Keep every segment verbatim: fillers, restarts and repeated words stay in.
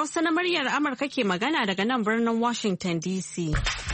Hausa na muryar Amurka ke magana daga nan birnin Washington D C.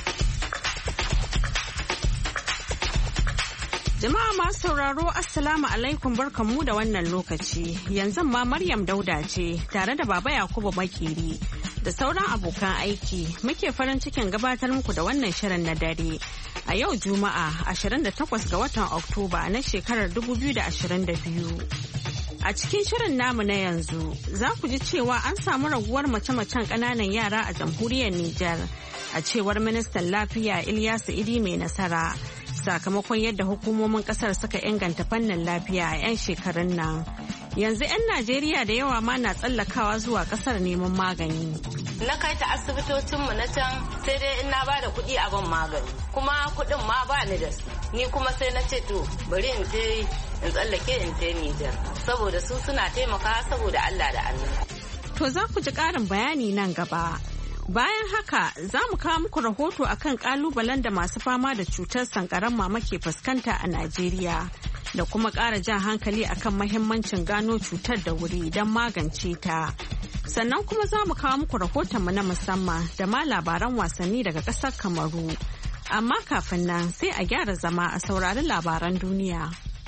Jama'a masu sauraro Assalamu alaikum barkanmu da wannan lokaci. Yanzu ma Maryam Dauda ce tare da Baba Yakubu Makeri da sauran abokan aiki muke farin cikin gabatar muku da wannan shirin na dare. A yau Juma'a ashirin da takwas ga watan Oktoba na shekarar dubu biyu da ashirin da biyu. A cikin shirin namu na yanzu za ku ji cewa an samu raguwar mace-macen ƙananan yara a jamhuriyar Nijar a cewar ministan lafiya Ilyasu Idi mai nasara sakamakon yadda hukumomin ƙasar suka inganta fannin lafiya a 'yan shekarun nan. Yanzu 'yan Najeriya da yawa ma na tsallakawa zuwa ƙasar neman magani. Na kai ta asibitocinmu na can sai dai in na ba da kuɗi a ban magani kuma kuɗin ma ba ni da su ni kuma sai na ce to bari in je in tsallake in je Nijar saboda su suna taimaka saboda Allah da Allah. To za ku ji ƙarin bayani nan gaba. Bayan haka za mu kawo muku rahoto akan ƙalubalen da masu fama da cutar sankaran mama ke fuskanta a Najeriya da kuma ƙara jan hankali akan mahimmancin gano cutar da wuri don magance ta. Sannan kuma za mu kawo muku rahotonmu na musamman da ma labaran wasanni daga ƙasar Kamaru. Amma kafin nan sai a gyara zama a saurari labaran duniya.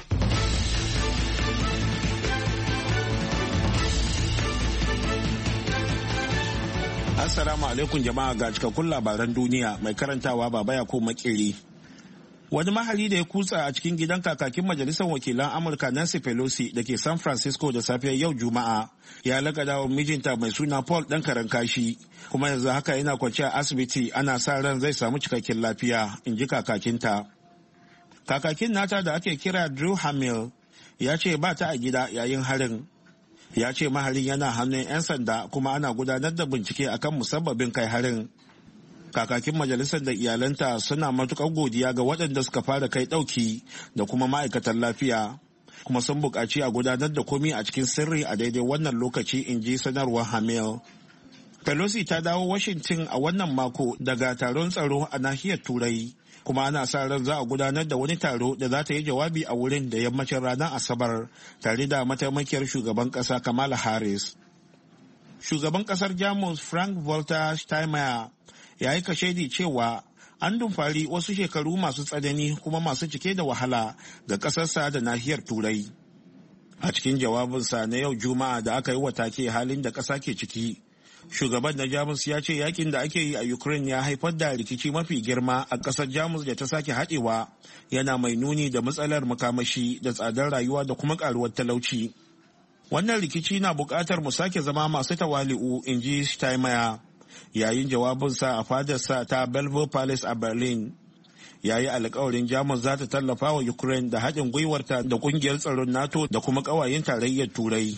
Assalamu alaikum jama'a ga cikakkun labaran duniya mai karantawa Baba Yakubu Makeri. Wani mahali da ya kutsa a cikin gidan kakakin majalisar wakilan Amurka Nancy Pelosi da ke San Francisco da safiyar yau Juma'a ya lagada wa mijinta mai suna Paul ɗan karen kashi kuma yanzu haka yana kwance a asibiti ana sa ran zai samu cikakken lafiya, in ji kakakinta. Kakakin nata da ake kira Drew Hamill ya ce ba ta a gida yayin harin. Ya ce maharin yana hannun 'yan sanda kuma ana gudanar da bincike akan musabbabin kai harin. Kakakin majalisar da iyalanta suna matukar godiya ga waɗanda suka fara kai ɗauki da kuma ma'aikatan lafiya kuma sun buƙaci a gudanar da komi a cikin sirri a daidai wannan lokaci, in ji sanarwar Hamill. Pelosi ta dawo Washington a wannan mako daga taron tsaro a nahiyar Turai kuma ana sa ran za a gudanar da wani taro da za ta yi jawabi a wurin da yammacin ranar Asabar tare da mataimakiyar shugaban ƙasa Kamala Harris. Shugaban ƙasar Jamus Frank Walter Steinmeier ya yi kashedi cewa an dumfari wasu shekaru masu tsanani kuma masu cike da wahala ga ƙasarsa da nahiyar Turai. A cikin jawabinsa na yau Juma'a da aka yi wa take halin da ƙasa ke ciki, shugaban na Jamus ya ce yakin da ake yi a Ukraine ya haifar da rikici mafi girma a ƙasar Jamus da ta sake haɗewa, yana mai nuni da matsalar makamashi da tsadar rayuwa da kuma ƙaruwar talauci. Wannan rikici na buƙatar mu sake zama masu tawali'u, in ji Steinmeier. Yayin jawabinsa a fadarsa ta Bellevue Palace a Berlin, ya yi alkawarin Jamus za ta tallafa wa Ukraine da haɗin gwiwarta da ƙungiyar tsaron NATO da kuma ƙawayen tarayyar Turai.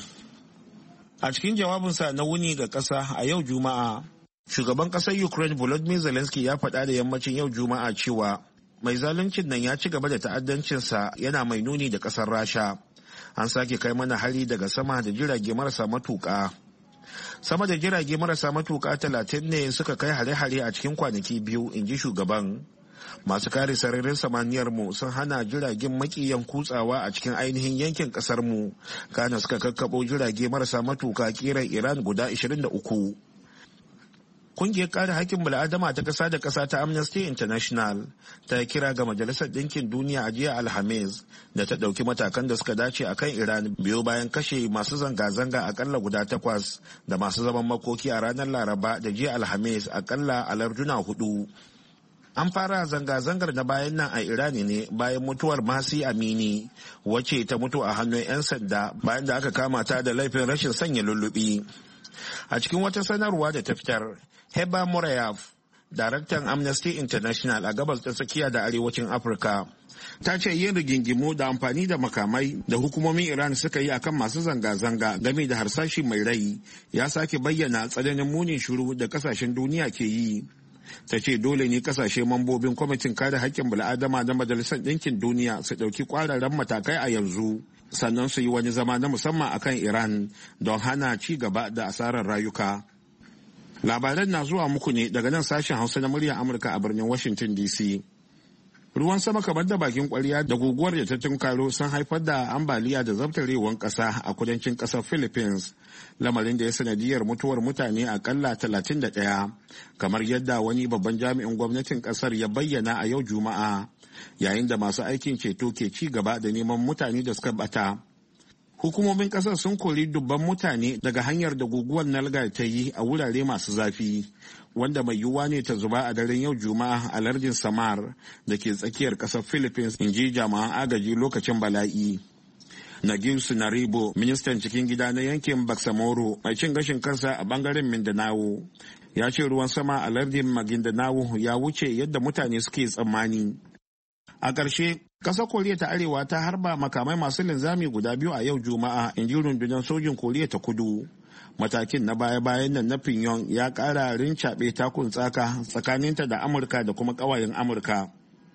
A cikin jawabinsa na wuni ga ƙasa a yau Juma'a, shugaban ƙasar Ukraine Volodymyr Zelensky ya faɗa da yammacin yau Juma'a cewa mai zaluncin nan ya ci gaba da ta'addancinsa, yana mai nuni da ƙasar Rasha. An sake kai mana hari daga sama da jirage marasa matuƙa. Sama da jirage marasa matuƙa talatin ne suka kai hare-hare a cikin kwanaki biyu, in ji shugaban. Masu kare sararin samaniyar mu sun hana jiragen makiyan kutsawa a cikin ainihin yankin kasar mu, kana suka kakkabo jirage marasa matuƙa kiran Iran guda ashirin da uku. Kungiyar kare hakkin bil'adama ta ƙasa da ƙasa ta Amnesty International ta kira ga Majalisar Ɗinkin Duniya a jiya Alhamis da ta ɗauki matakan da suka dace a kan Iran biyo bayan kashe masu zanga-zanga akalla guda takwas da masu zaman makoki a ranar Laraba da jiya Alhamis akalla a larduna hudu. An fara zanga-zangar na bayan nan a Irani ne bayan mutuwar Masi Amini, wacce ta mutu a hannun 'yan sanda bayan da aka kama ta da laifin rashin sanya lullubi. A cikin wata sanarwa da ta fitar, Heba Murayaf, daraktan Amnesty International a gabas ta tsakiya da arewacin Afirka, ta ce yin rigingimu da amfani da makamai da hukumomin Iran suka yi akan masu zanga-zanga game da harsashi mai rai ya sake bayyana tsananin munin shuru da kasashen duniya ke yi. Ta ce dole ne kasashe mambobin kwamitin kare haƙƙin bil'adama na Majalisar Ɗinkin Duniya su ɗauki ƙwararren matakai a yanzu, sannan su yi wani zama na musamman akan Iran don hana ci gaba da asarar rayuka. Labaran na zuwa muku ne daga nan sashen Hausa na muryar Amurka a birnin Washington D C. Ruwan sama kamar da bakin kwarya da guguwar da ta tunkaro sun haifar da ambaliya da zabtarewar ƙasa a kudancin ƙasar Philippines, lamarin da ya sanadiyar mutuwar mutane akalla talatin da ɗaya, kamar yadda wani babban jami'in gwamnatin ƙasar ya bayyana a yau Juma'a, yayin da masu aikin ceto ke ci gaba da neman mutane da suka bata. Hukumomin ƙasar sun kori dubban mutane daga hanyar da guguwar Nalga ta yi a wurare masu zafi, wanda mai yiwuwa ne ta zuba a daren yau Juma'a a lardin Samar da ke tsakiyar ƙasar Philippines, in ji jami'an agaji lokacin bala'i. Nagin Sunaribo, ministan cikin gida na yankin Bangsamoro mai cin gashin kansa a bangaren Mindanao, ya ce ruwan sama a lardin Maguindanao ya wuce yadda mutane suke tsammani. A ƙarshe, ƙasar Koriya ta Arewa ta harba makamai masu linzami guda biyu a yau Juma'a, in ji rundunar sojin Koriya ta Kudu. Matakin na baya-bayan nan na Pyongyang ya ƙara rincaɓe takun tsaka tsakaninta da Amurka da kuma ƙawayen Amurka.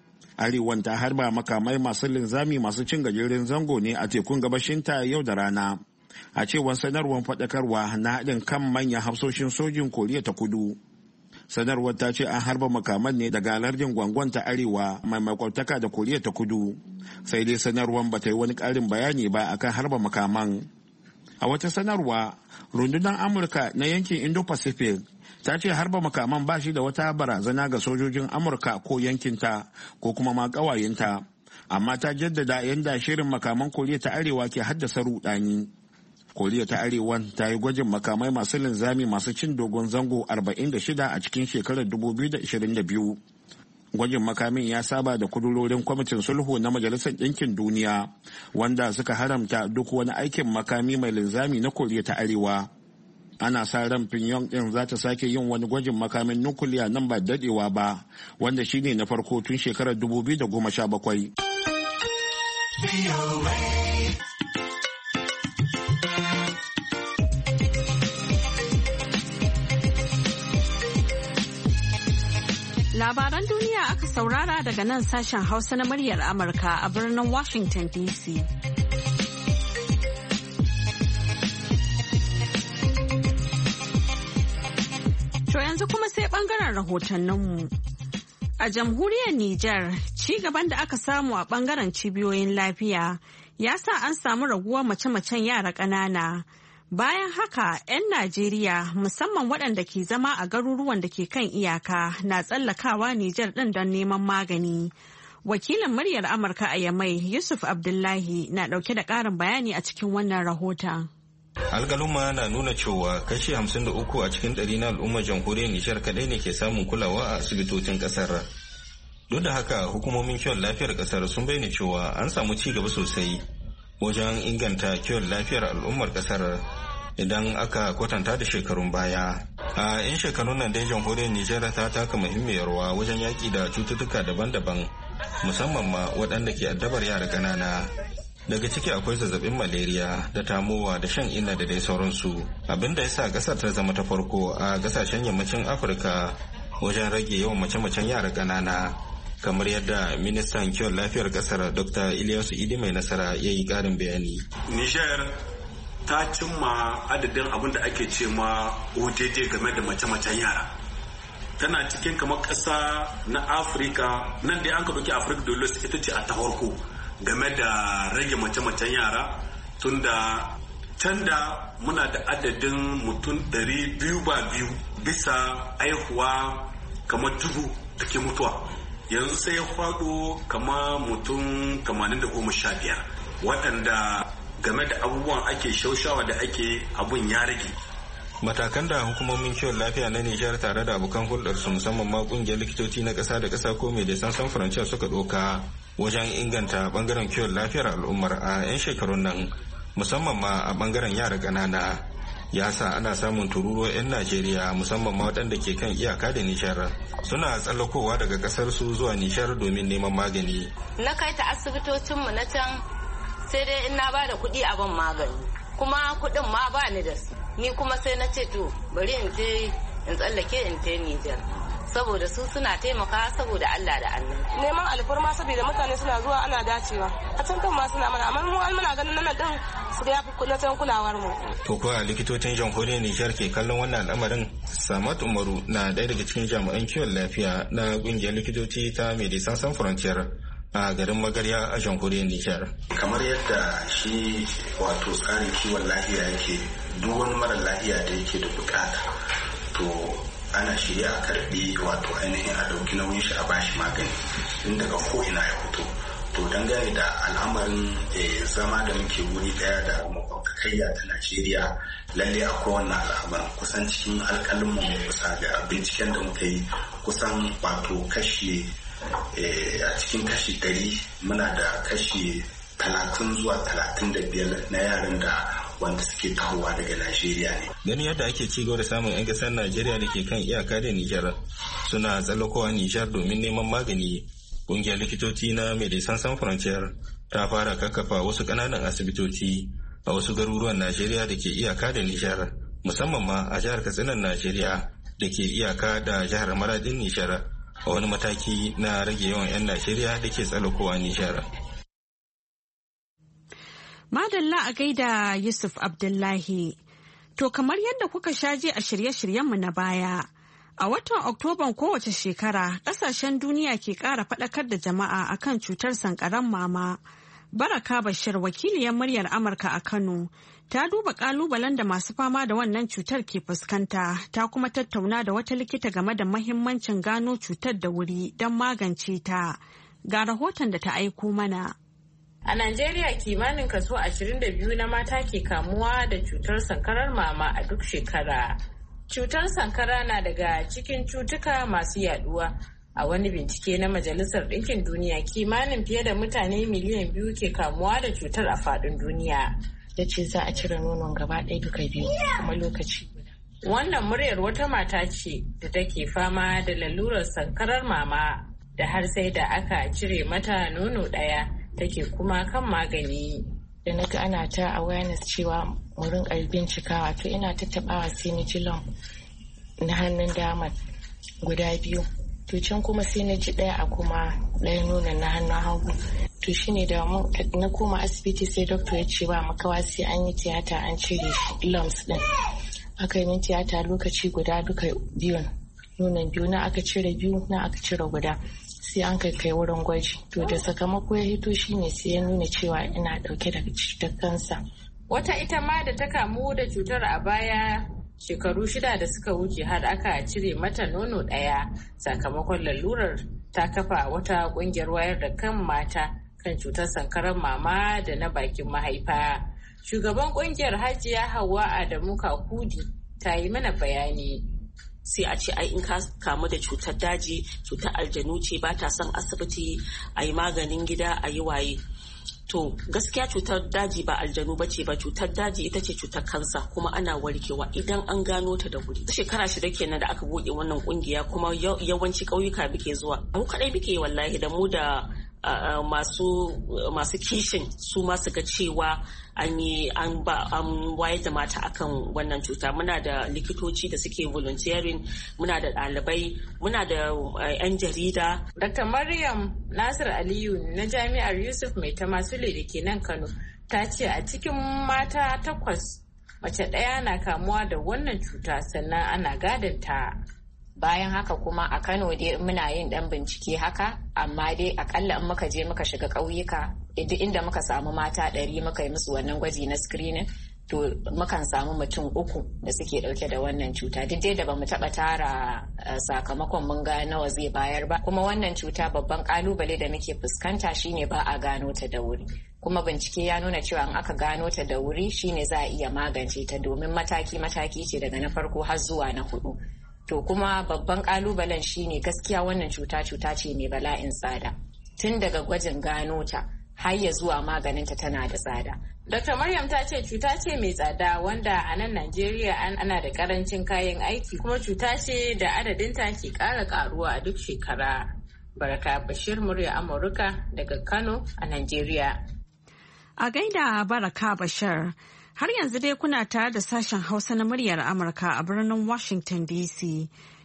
Arewan ta harba makamai masu linzami masu cin gajeren zango ne a tekun gabashinta yau da rana, a cewar sanarwar faɗakarwa na haɗin kan manyan hafsoshin sojin Koriya ta Kudu. Sanarwar ta ce an harba makaman ne daga lardin Gwangwan ta Arewa mai makwabtaka da Koriya ta Kudu, sai dai sanarwar ba ta yi wani ƙarin bayani ba akan harba makaman. A wata sanarwa, rundunar Amurka na yankin Indo-Pacific ta ce harba makaman ba shi da wata barazana ga sojojin Amurka ko yankinta ko kuma ma ƙawayenta, amma ta jaddada yadda shirin makaman Koriya ta Arewa ke haddasa rudani. Koriya ta Arewan ta yi gwajin makamai masu linzami masu cin dogon zango arba'in da shida a cikin shekarar dubu biyu da ashirin da biyu. Gwajin makamin ya saba da kudurorin kwamitin sulhu na Majalisar Ɗinkin Duniya, wanda suka haramta duk wani aikin makami mai linzami na Koriya ta Arewa. Ana sa ran Pyongyang ɗin za ta sake yin wani gwajin makamin nukuliya nan ba daɗewa ba, wanda shine na farko tun shekarar dubu biyu da goma sha bakwai. Labaran duniya aka saurara daga nan sashen Hausa na muryar Amurka a birnin Washington D C. To yanzu kuma sai bangaren rahotanninmu. A jamhuriyar Nijar, ci gaban da aka samu a bangaren cibiyoyin lafiya ya sa an samu raguwar mace-macen yara ƙanana. Bayan haka, 'yan Najeriya musamman waɗanda ke zama a garuruwan da ke kan iyaka na tsallakawa Nijar ɗin don neman magani. Wakilin muryar Amurka a Yamai, Yusuf Abdullahi, na ɗauke da ƙarin bayani a cikin wannan rahoton. Alƙaluma na nuna cewa kashi hamsin da uku a cikin ɗari na al'ummar jamhuriyar Nijar kaɗai ne ke samun kulawa a asibitocin ƙasar. Duk da haka, hukumomin kiwon lafiyar ƙasar sun bayyana cewa an samu ci gaba sosai wajen inganta kiwon lafiyar al'ummar ƙasar idan aka kwatanta da shekarun baya. A 'yan shekarun nan dai jamhuriyar Nijar ta taka muhimmiyar rawa wajen yaƙi da cututtuka daban-daban, musamman ma waɗanda ke addabar yara ƙanana. Daga ciki akwai zazzabin malaria da tamowa da shan inna da dai sauransu, abin da ya sa ƙasar ta zama ta farko a ƙasashen yammacin Afirka wajen rage yawan mace-macen yara ƙanana, kamar yadda ministan kiwon lafiyar ƙasar Dokta Ilyasu Idi Mai Nasara ya yi ƙarin bayani. Nijar ta cimma adadin abin da ake ce ma O D D game da mace-macen yara. Tana cikin kamar ƙasa na Afirka, nan dai an ka ɗauki Afirka dole ita ce a ta farko game da rage mace-macen yara, tunda can da muna da adadin mutum ɗari biyu ba biyu bisa aihuwa kamar dubu da ke mutuwa. Yanzu sai ya faɗo kama mutum tamanin da goma sha biyar waɗanda game da abubuwan ake shaushawa da ake abun ya rage. Matakan da hukumomin kiwon lafiya na Nijar tare da abokan hulɗarsu musamman ma ƙungiyar likitoci na ƙasa da ƙasa ko mai da sansan Faransa suka ɗauka wajen inganta ɓangaren kiwon lafiyar al'ummar a 'yan shekarun nan, musamman ma a ɓangaren yara ƙanana, ya sa ana samun tururuwar 'yan Najeriya musamman ma waɗanda ke kan iyaka da Nijar suna tsallakowa daga ƙasar su zuwa Nijar domin neman magani. Na kai ta asibitocinmu na can sai dai in na ba da kuɗi a ban magani, kuma kuɗin ma ba ni da su, ni kuma sai na ce to bari in je in tsallake in ta Nijar, saboda su suna taimaka saboda Allah da Allah. Neman alfarma saboda mutane suna zuwa ana dacewa. A can kan ma suna mana amma mu an muna ganin nan din su ga yafi na can kulawar mu. To ko likitocin jamhuriyar Nijar ke kallon wannan al'amarin? Samat Umaru na ɗaya daga cikin jami'an kiwon lafiya na ƙungiyar likitoci ta Medecins Sans Frontieres a garin Magarya a jamhuriyar Nijar. Kamar yadda shi wato tsarin kiwon lafiya yake, duk wani mara lafiya da yake da bukata to ana shirya a karbi wato ainihin a dauki nauyin shi a bashi magani in daga ko ina ya fito. To dangane da al'amarin zama da muke wuri daya da makwabtakayya ta Najeriya, lalle akwai wannan al'amarin kusan cikin alƙalin mu bisa ga binciken da muka yi kusan wato kashi a cikin kashi ɗari muna da kashi talatin zuwa talatin da biyar na yaran da wanda suke tahowa daga Najeriya ne. Gani yadda ake ci gaba da samun 'yan ƙasar Najeriya da ke kan iyaka da Nijar suna tsallakowa Nijar domin neman magani. Ƙungiyar likitoci na Medecins Sans Frontieres ta fara kakkafa wasu ƙananan asibitoci a wasu garuruwan Najeriya da ke iyaka da Nijar, musamman ma a jihar Katsinan Najeriya da ke iyaka da jihar Maradin Nijar, a wani mataki na rage yawan 'yan Najeriya da ke tsallakowa Nijar. Madalla a gaida Yusuf Abdullahi. To kamar yadda kuka shaje a shirye-shiryenmu na baya, a watan Oktoban kowace shekara ƙasashen duniya ke ƙara faɗakar da jama'a akan cutar sankaran mama. Baraka Bashir, wakiliyar muryar Amurka a Kano, ta duba ƙalubalen da masu fama da wannan cutar ke fuskanta, ta kuma tattauna da wata likita game da mahimmancin gano cutar da wuri don magance ta. Ga rahoton da ta aiko mana. A Najeriya kimanin kaso ashirin da biyu na mata ke kamuwa da cutar sankarar mama a duk shekara. Cutar sankara na daga cikin cutuka masu yaduwa. A wani bincike na Majalisar Ɗinkin Duniya, kimanin fiye da mutane miliyan biyu ke kamuwa da cutar a faɗin duniya. Da ce za a cire nonon gaba ɗaya duka biyu kuma lokaci guda. Wannan muryar wata mata ce da take fama da lalurar sankarar mama da har sai da aka cire mata nono ɗaya take kuma kan magani. Da na ga ana ta awareness cewa mu rinka bincikawa, to ina tattabawa sai ni ji lump na hannun dama guda biyu. To can kuma sai na ji ɗaya a kuma ɗaya nonon na hannun hagu. To shine da na koma asibiti sai doctor ya ce ba makawa sai an yi tiyata an cire lumps din. Aka yi min tiyata lokaci guda duka biyun, nonon biyu, na aka cire biyu na aka cire guda. Sai an kai kai wurin gwaji, to da sakamako ya hito shine sai ya nuna cewa ina dauke da cutar kansa. Wata ita ma da ta kamu da cutar a baya shekaru shida da suka wuce har aka cire mata nono ɗaya sakamakon lalurar, ta kafa wata ƙungiyar wayar da kan mata kan cutar sankarar mama da na bakin mahaifa. Shugaban ƙungiyar Hajiya Hauwa Adamu Kakudi ta yi mana bayani. Sai a ce ai in ka kamu da cutar daji, cutar aljanu ce, ba ta son asibiti, a yi maganin gida, a yi waye. To gaskiya cutar daji ba aljanu ba ce ba, cutar daji ita ce cutar kansa, kuma ana warkewa idan an gano ta da wuri. Shekara shida kenan da aka buɗe wannan kungiya, kuma yawanci ƙauyuka muke zuwa. Mu kaɗai muke wallahi, da mu da Uh, masu uh, masu kishin su ma su ga cewa an yi an ba an wayar da mata akan wannan cuta. Muna da likitoci da suke volunteering, muna da ɗalibai, muna da uh, 'yan jarida. Doctor Maryam Nasir Aliyu na Jami'ar Yusuf Mai Tamasule da ke nan Kano ta ce a cikin mata takwas mace ɗaya na kamuwa da wannan cuta, sannan ana gadanta. Bayan haka kuma a Kano dai muna yin dan bincike haka, amma dai akalla in muka je muka shiga ƙauyuka, duk inda muka samu mata ɗari muka yi musu wannan gwaji na screening, to mukan samu mutum uku da suke ɗauke da wannan cuta. Duk dai da bamu taɓa tara sakamakon mun ga nawa zai bayar ba. Kuma wannan cuta babban ƙalubale da muke fuskanta shine ba a gano ta da wuri. Kuma bincike ya nuna cewa in aka gano ta da wuri shine za a iya magance ta, domin mataki-mataki ce daga na farko har zuwa na hudu. To kuma babban kalubalen shine gaskiya wannan cuta cuta ce mai bala'in tsada. Tun daga gwajin gano ta har ya zuwa maganinta tana da tsada. Doctor Maryam ta ce cuta ce mai tsada wanda a nan Najeriya ana da karancin kayan aiki, kuma cuta ce da adadinta ke ƙara ƙaruwa a duk shekara. Baraka Bashir, murya Amurka daga Kano a Najeriya. A gaida Baraka Bashir. Har yanzu dai kuna tare da sashen Hausa na muryar Amurka a birnin Washington D C.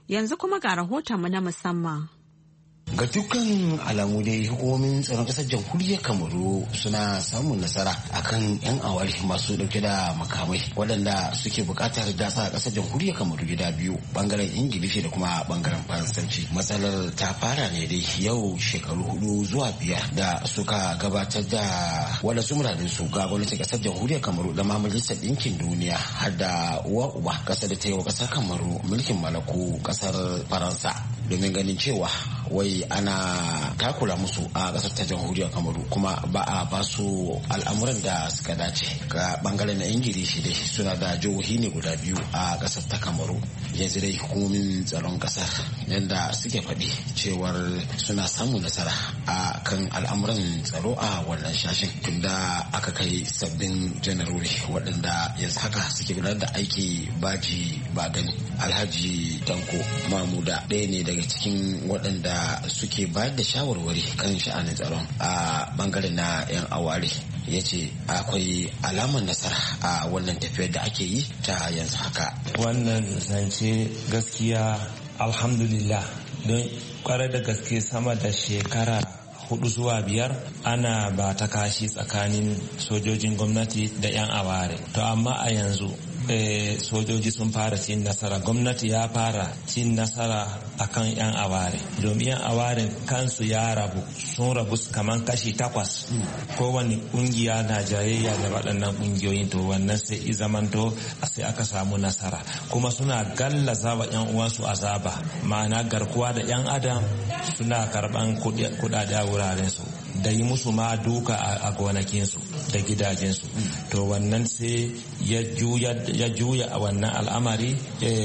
Yanzu kuma ga rahotonmu na musamman. Ga dukkan alamu dai hukumomin tsaron ƙasar jamhuriyar Kamaru suna samun nasara akan 'yan awari masu dauke da makamai waɗanda suke buƙatar gasa a ƙasar jamhuriyar Kamaru gida biyu, bangaren Ingilishi da kuma bangaren Faransanci. Matsalar ta fara ne dai yau shekaru hudu zuwa biyar da suka gabatar da wani sumuranin su ga gwamnatin ƙasar jamhuriyar Kamaru da ma majalisar ɗinkin duniya har da uwa uba ƙasar da ta yi wa ƙasar Kamaru mulkin malaku ƙasar Faransa domin ganin cewa wai ana takura musu a kasar ta jamhuriyar Kamaru kuma ba a ba su al'amuran da suka dace. Ga bangaren na Ingilishi dai suna da jihohi ne guda biyu a kasar ta Kamaru. Yanzu dai hukumomin tsaron kasar yadda suke faɗi cewar suna samun nasara a kan al'amuran tsaro a wannan shashin tunda aka kai sabbin janarori waɗanda yanzu haka suke gudanar da aiki baji ba gani. Alhaji Tanko Mamuda ɗaya ne daga cikin waɗanda suke bayar da shawarwari kan sha'anin tsaron a bangare na 'yan aware. Ya ce akwai alamar nasara a wannan tafiyar da ake yi ta yanzu haka. Wannan zance gaskiya alhamdulillah, don kwarar da gaske sama da shekara hudu zuwa biyar ana ba ta kashi tsakanin sojojin gwamnati da 'yan aware. To amma a yanzu Eh, sojoji sun fara cin nasara, gwamnati ya fara cin nasara akan 'yan aware domin 'yan aware kansu ya rabu, sun rabu kamar kashi takwas. Kowane kungiya na jayayya da waɗannan kungiyoyin, to wannan sai i zamanto sai aka samu nasara. Kuma suna gallaza wa 'yan uwansu azaba, ma'ana garkuwa da 'yan adam, suna karɓan kuɗaɗe a wuraren su da yi musu ma duka a gonakinsu da gidajensu. To wannan sai ya juya ya juya a wannan al'amari.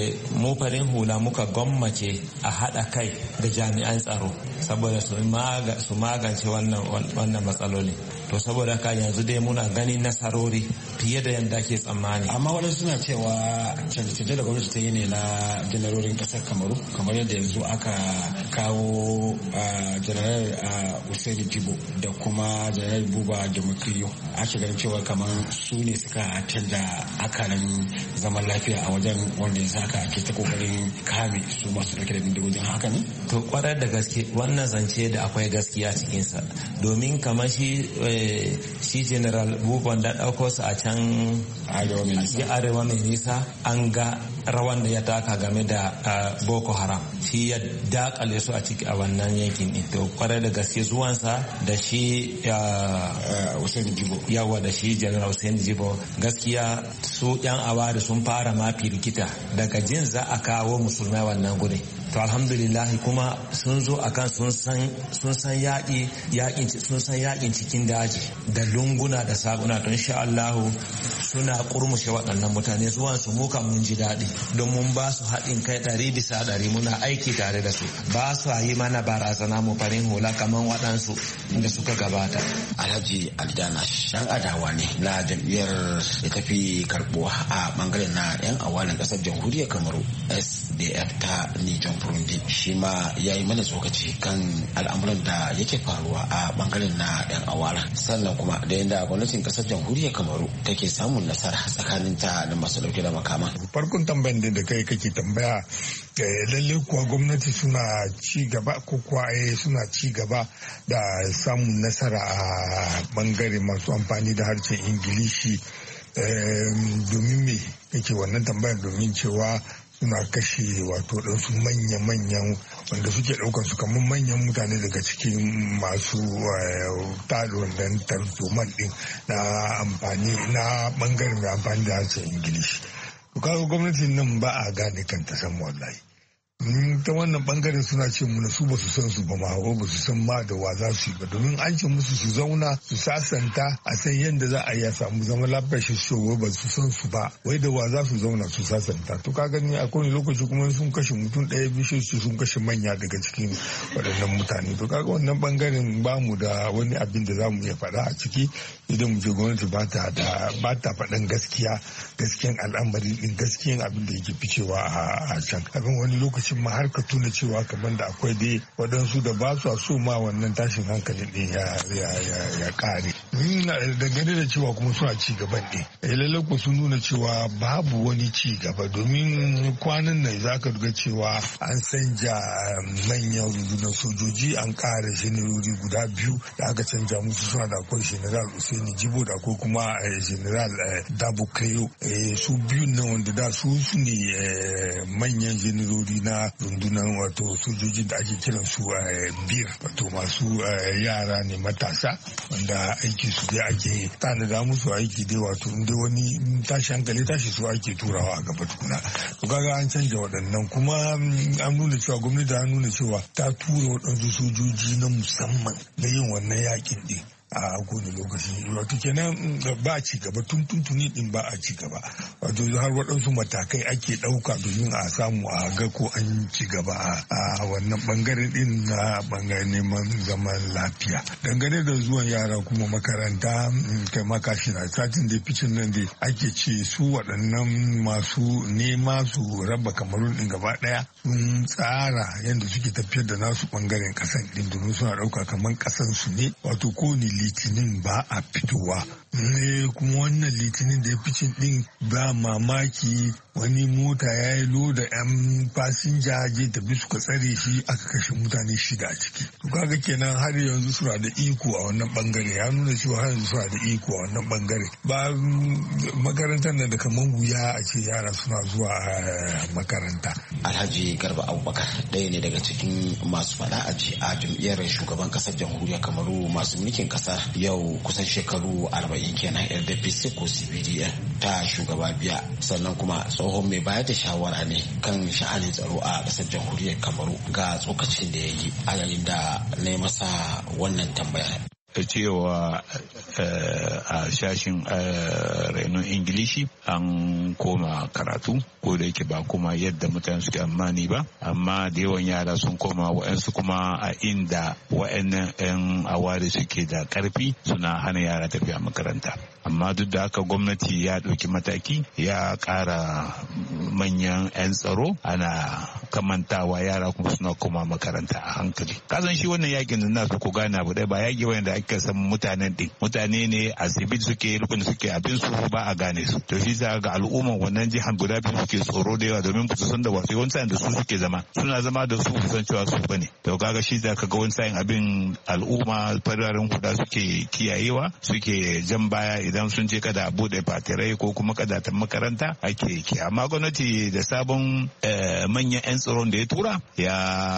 Mu farin hula muka gwammace a haɗa kai da jami'an tsaro saboda su magance wannan matsaloli. To saboda haka yanzu dai muna ganin nasarori fiye da yadda ake tsammani. Amma wadansu suna cewa canje-canje da gwamnati ta yi ne na janarorin kasar Kamaru, kamar yadda yanzu aka kawo janarar Usaini Jibo da kuma janarar Buba da Mukriyo. Ake ganin cewa kamar su ne suka canza akalan zaman lafiya a wajen wanda yanzu haka ake ta kokarin kame su masu dauke da bindigogin, haka ne? To kwarar da gaske wannan zance da akwai gaskiya cikinsa, domin kamar shi shi general Buban da ɗauko su a can arewa mai nisa, an ga rawan da ya taka game da Boko Haram, shi ya dakale su a ciki a wannan yankin din. To kwarai da gaske zuwansa da shi yawa da shi general Hussein Jibo, gaskiya su yan awari sun fara ma firgita daga jin za a kawo musulmai wannan gudun. To alhamdulillah kuma sun zo akan sun san sun san yaƙi yaƙin sun san yaƙin cikin daji da lunguna da saguna, don sha Allah suna kurmushe waɗannan mutane. Zuwan su muka mun ji daɗi don mun ba su haɗin kai ɗari bisa ɗari, muna aiki tare da su, ba su yi mana barazana mu farin hula kamar waɗansu da suka gabata. Alhaji Aldana dan adawa ne na jam'iyyar da tafi karbuwa a bangaren na 'yan awalin ƙasar jamhuriyar Kamaru S D F ta Nijon Burundi. Shi ma ya yi mana tsokaci kan al'amuran da yake faruwa a bangaren na 'yan awara, sannan kuma da yadda gwamnatin ƙasar jamhuriyar Kamaru take samun nasara tsakanin ta da masu dauke da makama. Farkon tambayan da kai kake tambaya lalle kuwa gwamnati suna ci gaba ko kuwa suna ci gaba da samun nasara a bangare masu amfani da harshen Ingilishi, domin me yake wannan tambayar? Domin cewa suna kashe wato ɗansu manya-manyan wanda suke ɗaukar su kamar manyan mutane daga cikin masu tada wannan tarzoman ɗin na amfani na ɓangaren mai amfani da harshen Ingilishi. Kaga gwamnatin nan ba a gane kanta san wallahi. ta wannan bangaren suna ce muna su ba su san su ba ma ba su san ma da wa za su yi ba, domin an ce musu su zauna su sasanta a san yadda za a yi a samu zama lafiyar shi showa ba su san su ba, wai da wa za su zauna su sasanta. To ka gani a kowane lokaci kuma sun kashe mutum ɗaya bishe su sun kashe manya daga cikin waɗannan mutane. To kaga wannan bangaren ba mu da wani abin da za mu iya faɗa a ciki idan mu je gwamnati ba ta da ba ta faɗan gaskiya gaskiyan al'amari din gaskiyan abin da yake ficewa a can. Abin wani lokaci lokacin ma har ka tuna cewa kamar da akwai dai waɗansu da ba su so ma wannan tashin hankalin ɗin ya ƙare. Dangane da cewa kuma suna ci gaban ɗin. Lallai ko sun nuna cewa babu wani ci gaba domin kwanan nan za ka ga cewa an canja manyan rundunar sojoji an ƙara generori guda biyu da aka canja musu suna da akwai general Usaini Jibo da akwai kuma general Dabo Kayo su biyun nan wanda da su su ne manyan generori na rundunar wato sojojin da ake kiran su bir wato masu yara ne matasa wanda aiki su dai ake tanada musu aiki dai wato inda wani tashi hankali tashi su ake turawa a gaba tukuna to kaga an canja waɗannan kuma an nuna cewa gwamnati an nuna cewa ta tura waɗansu sojoji na musamman na yin wannan yakin ɗin a kowane lokaci wato kenan ba ci gaba tun tuntuni din ba a ci gaba wato har waɗansu matakai ake ɗauka domin a samu a ga ko an ci gaba a wannan bangaren din na bangaren neman zaman lafiya dangane da zuwan yara kuma makaranta kai makashi na satin da ficin nan da ake ce su waɗannan masu nema su raba kamarun din gaba ɗaya sun tsara yadda suke tafiyar da nasu bangaren ƙasan din domin suna ɗauka kamar ƙasan su ne wato ko ni litinin ba a fitowa ne kuma wannan litinin da ya fi din ba mamaki wani mota ya yi loda yan fasinja je tafi suka tsare shi aka kashe mutane shida a ciki to kaga kenan har yanzu suna da iko a wannan bangare ya nuna cewa har yanzu suna da iko a wannan bangare ba makarantar nan da kaman wuya a ce yara suna zuwa makaranta. Alhaji Garba Abubakar ɗaya ne daga cikin masu faɗa a ji a jam'iyyar shugaban ƙasar jamhuriyar Kamaru masu mulkin ƙasa yau kusan shekaru arba'in kenan R D P C ko C B D N ta shugaba biya sannan kuma tsohon mai bayar da shawara ne kan sha'anin tsaro a ƙasar jamhuriyar Kamaru ga tsokacin da ya yi a yayin da na yi masa wannan tambaya. cewa a shashin renon ingilishi an koma karatu ko da yake ba kuma yadda mutane suke amani ba amma da yawan yara sun koma wa'ansu kuma a inda wa'annan 'yan awari suke da karfi suna hana yara tafiya makaranta amma duk da haka gwamnati ya ɗauki mataki ya ƙara manyan 'yan tsaro ana kamantawa yara kuma suna koma makaranta a hankali kasan shi wannan yakin da na su ko gane abu ɗaya ba yaki wanda aka san mutanen din mutane ne a sibiti suke rukun suke abin su ba a gane su to shi za ga al'umman wannan jihar guda biyu suke tsoro da yawa domin su san da wasu wani sa'in da su suke zama suna zama da su san cewa su bane to kaga shi za ka ga wani sa'in abin al'umma fararen huda suke kiyayewa suke jan baya idan sun je kada bude fatirai ko kuma kada ta makaranta ake ki amma gwamnati da sabon manyan 'yan tsaron da ya tura ya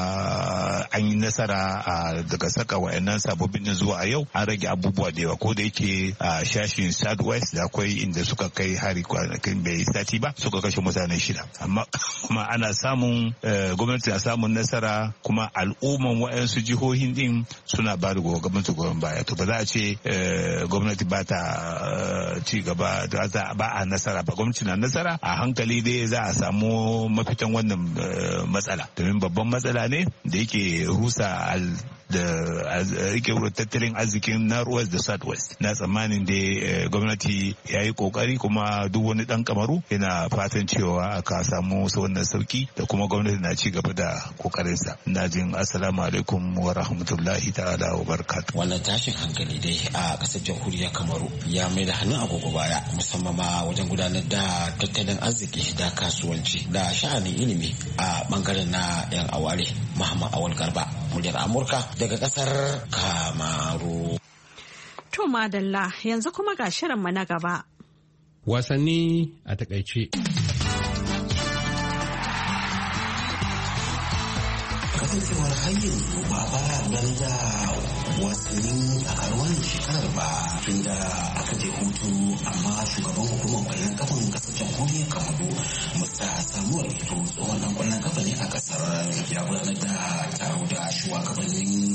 an yi nasara daga saka wa'annan sababbin zuwa a yau an rage abubuwa da yawa ko da yake a shashin southwest da akwai inda suka kai hari kwanakin bai sati ba suka kashe mutane shida amma kuma ana samun gwamnati na samun nasara kuma al'umman wa'ansu jihohin din suna ba da gwamnati goyon baya to ba za a ce gwamnati ba ta ci gaba ba a nasara ba gwamnati na nasara a hankali dai za a samu mafitan wannan matsala domin babban matsala ne da yake rusa da rike tattalin arzikin northwest da southwest na tsammanin da gwamnati ya yi kokari kuma duk wani dan kamaru yana fatan cewa aka samu wannan sauki da kuma gwamnati na ci gaba da kokarinsa na jin assalamu alaikum wa rahmatullahi ta'ala wa barakatuh. Wannan tashin hankali dai a kasar jamhuriyar Kamaru ya mai da hannun agogo baya musamman ma wajen gudanar da tattalin arziki da kasuwanci da sha'anin ilimi a bangaren na yan aware. Muhammad Awal Garba muryar Amurka daga kasar Kamaru. To madalla yanzu kuma ga shirinmu na gaba. Wasanni a takaice. Kasancewar har yanzu ba a fara gudanar da wasannin a karuwan shekarar ba tun da aka je hutu amma shugaban hukumar kwallon kafan kasar jamhuriyar Kamaru Musa Samuel Ito tsohon dan kwallon kafa ne a kasar ya gudanar da taro da shugabannin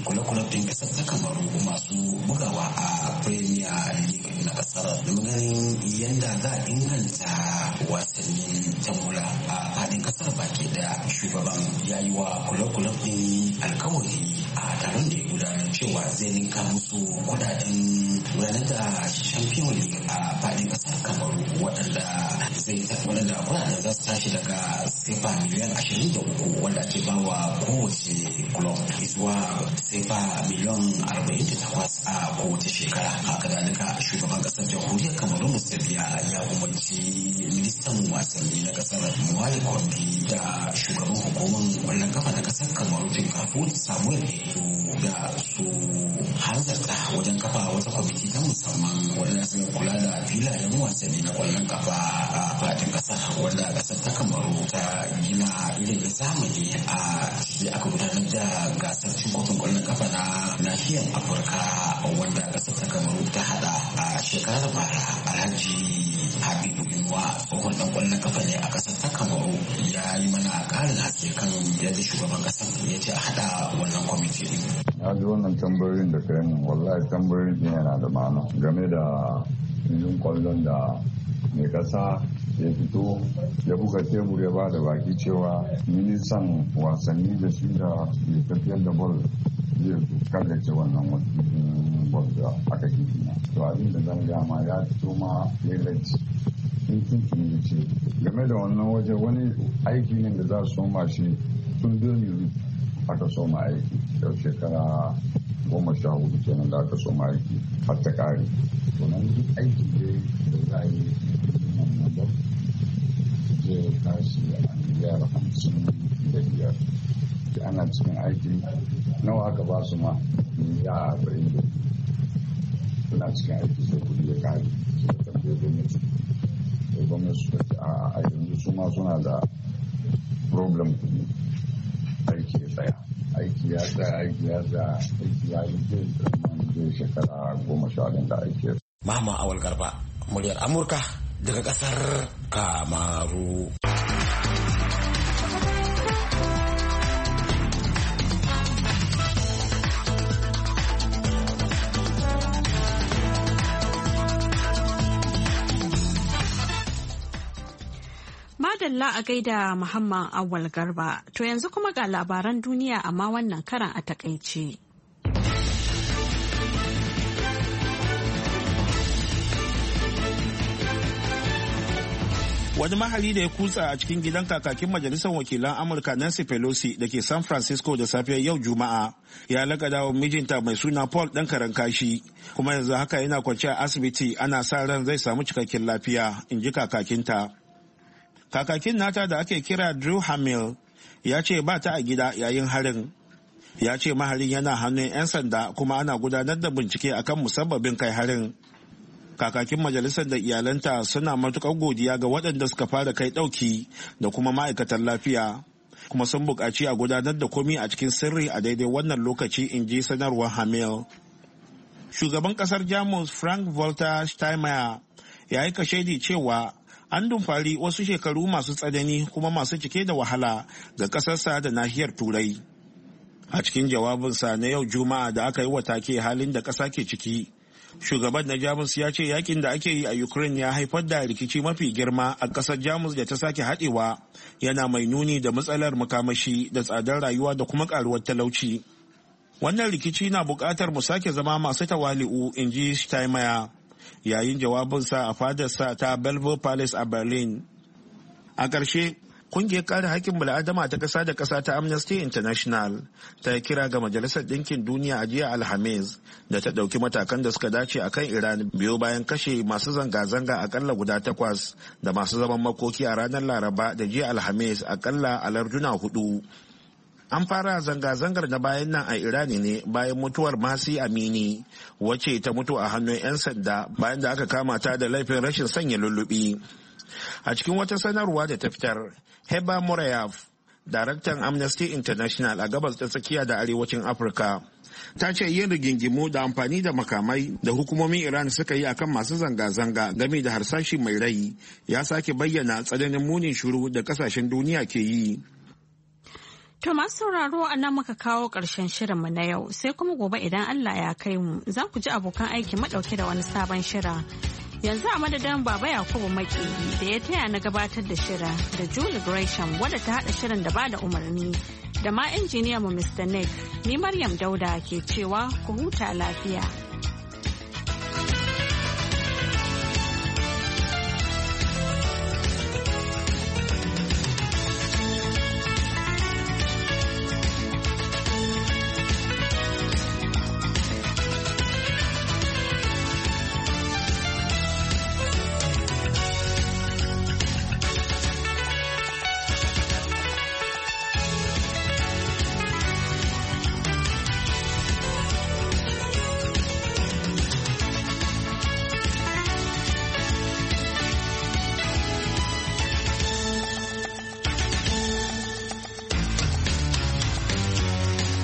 kula-kula din kasar ta Kamaru masu bugawa a Premier League na kasar domin ganin yadda za a inganta wasannin tamula a fadin kasar baki daya. Shugaban ya yi wa kula-kula din alkawari a taron da ya gudanar cewa zai ninka musu kudaden gudanar da Champion League a fadin kasar Kamaru waɗanda zai waɗanda kudaden za su tashi daga sefa miliyan ashirin da uku wanda ake bawa kowace club zuwa sefa miliyan arba'in da takwas a kowace shekara. Haka dalika shugaban kasar jamhuriyar Kamaru Mustabiya ya umarci ministan wasanni na kasar Muwali Kwambi da shugaban hukumar kwallon kafa na kasar Kamaru Tinkafu Samuel Eto'o da su hanzarta wajen kafa wata kwamiti ta musamman wadda suka kula da filayen wasanni na kwallon kafa a fadin kasar wanda kasar ta Kamaru ta gina irin da zamani a ciki aka gudanar da gasar cin kofin kwallon kafa na nahiyar Afirka wanda kasar ta Kamaru ta hada a shekarar bara. Alhaji Habibu Inuwa tsohon dan kwallon kafa ne a kasar ta Kamaru ya yi mana karin haske kan yadda shugaban kasar ya ce a hada wannan kwamiti din. Na ji wannan tambayoyin da kai wallahi tambayoyin din yana da ma'ana game da filin kwallon da mai kasa ya fito ya buga tebur ya ba da baki cewa ministan wasanni da shi da ya tafiyar da bol zai kallace wannan wasannin bol da aka gina. To abin da zan gama ya fito ma ya laici in tuntuni ya ce game da wannan waje wani aiki ne da za su soma shi tun doni aka soma aiki da shekara goma sha hudu kenan da aka soma aiki har ta kare. To nan duk aiki ne da za a yi wannan bol zai tashi a miliyar hamsin da biyar. Ana cikin aiki nawa aka ba su ma miliyar arba'in da suna cikin aiki sai kudi ya kare su da tambaye gwamnati. Sai gwamnati suka ce a yanzu su ma suna da problem kudi aiki ya tsaya. Aiki ya tsaya aiki ya tsaya aiki ya yi zai zai shekara goma sha da aiki. Mama Awal Garba, muryar Amurka daga kasar Kamaru. Madalla a gaida Muhammad Awal Garba. To yanzu kuma ga labaran duniya amma wannan karan a takaice. Wani mahali da ya kutsa a cikin gidan kakakin majalisar wakilan Amurka Nancy Pelosi da ke San Francisco da safiyar yau Juma'a ya lakada wa mijinta mai suna Paul ɗan karen kashi kuma yanzu haka yana kwance a asibiti ana sa ran zai samu cikakken lafiya, in ji kakakinta. Kakakin nata da ake kira Drew Hamill ya ce ba ta a gida yayin harin. Ya ce maharin yana hannun 'yan sanda kuma ana gudanar da bincike akan musabbabin kai harin. Kakakin majalisar da iyalanta suna matuƙar godiya ga waɗanda suka fara kai ɗauki da kuma ma'aikatan lafiya, kuma sun buƙaci a gudanar da komi a cikin sirri a daidai wannan lokaci, in ji sanarwar Hamill. Shugaban ƙasar Jamus Frank Walter Steinmeier ya yi kashedi cewa an dumfari wasu shekaru masu tsanani kuma masu cike da wahala ga ƙasarsa da nahiyar Turai. A cikin jawabinsa na yau Juma'a da aka yi wa take halin da ƙasa ke ciki, shugaban na Jamus ya ce yakin da ake yi a Ukraine ya haifar da rikici mafi girma a ƙasar Jamus da ta sake haɗewa, yana mai nuni da matsalar makamashi da tsadar rayuwa da kuma ƙaruwar talauci. Wannan rikici na buƙatar mu sake zama masu tawali'u, in ji Steinmeier yayin jawabinsa a fadarsa ta Bellevue Palace a Berlin. A ƙarshe, kungiyar kare haƙƙin bil'adama ta ƙasa da ƙasa ta Amnesty International ta kira ga Majalisar Ɗinkin Duniya a jiya Alhamis da ta ɗauki matakan da suka dace a kan Iran biyo bayan kashe masu zanga-zanga akalla guda takwas da masu zaman makoki a ranar Laraba da jiya Alhamis akalla a larduna hudu. An fara zanga-zangar na bayan nan a Iran ne bayan mutuwar Masi Amini, wacce ta mutu a hannun 'yan sanda bayan da aka kama ta da laifin rashin sanya lullubi. A cikin wata sanarwa da ta fitar, Heba Morayaf, daraktan Amnesty International a gabas ta tsakiya da arewacin Afirka, ta ce yin rigingimu da amfani da makamai da hukumomin Iran suka yi akan masu zanga-zanga game da harsashi mai rai ya sake bayyana tsananin munin shuru da kasashen duniya ke yi. To masu sauraro a nan muka kawo ƙarshen shirinmu na yau sai kuma gobe idan Allah ya kai mu za ku ji abokan aiki madauke da wani sabon shirin. Yanzu a madadin Baba Yakubu Makeri da ya taya na gabatar da shirin da Julie Gresham wadda ta haɗa shirin da bada umarni da ma injiniyanmu Mister Nick, ni Maryam Dauda ke cewa ku huta lafiya.